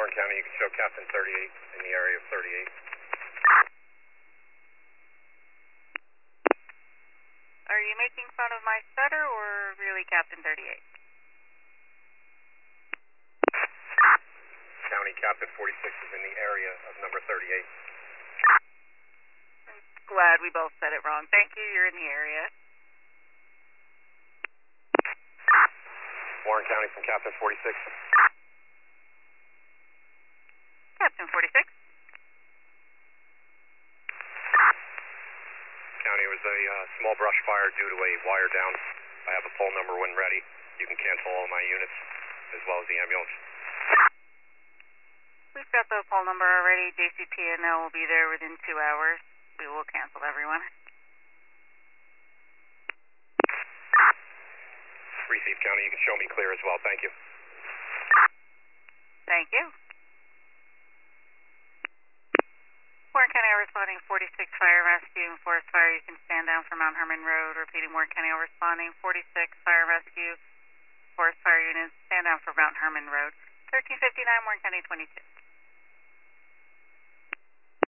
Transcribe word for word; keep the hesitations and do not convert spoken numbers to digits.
Warren County, you can show Captain thirty-eight in the area of thirty-eight. Are you making fun of my stutter or really Captain thirty-eight? County Captain forty-six is in the area of number thirty-eight. I'm glad we both said it wrong. Thank you, you're in the area. Warren County from Captain forty-six. Captain forty-six. County, it was a uh, small brush fire due to a wire down. I have a pole number when ready. You can cancel all my units as well as the ambulance. We've got the poll number already. J C P N L will be there within two hours. We will cancel everyone. Receive County, you can show me clear as well. Thank you. Thank you. Warren County responding forty-six Fire Rescue and Forest Fire. You can stand down for Mount Herman Road. Repeating, Warren County responding forty-six Fire Rescue, Forest Fire units, stand down for Mount Herman Road. thirteen fifty-nine Warren County twenty-two.